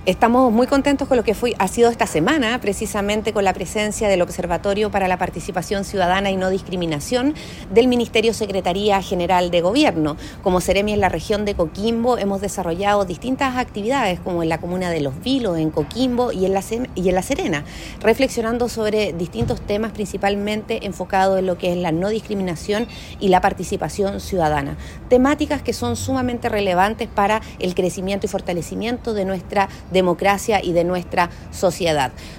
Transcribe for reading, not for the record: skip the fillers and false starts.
Estamos muy contentos con lo que ha sido esta semana, precisamente con la presencia del Observatorio para la Participación Ciudadana y No Discriminación del Ministerio Secretaría General de Gobierno. Como Seremi en la región de Coquimbo hemos desarrollado distintas actividades, como en la comuna de Los Vilos, en Coquimbo y en La Serena, reflexionando sobre distintos temas, principalmente enfocados en lo que es la no discriminación y la participación ciudadana. Temáticas que son sumamente relevantes para el crecimiento y fortalecimiento de nuestra democracia y de nuestra sociedad.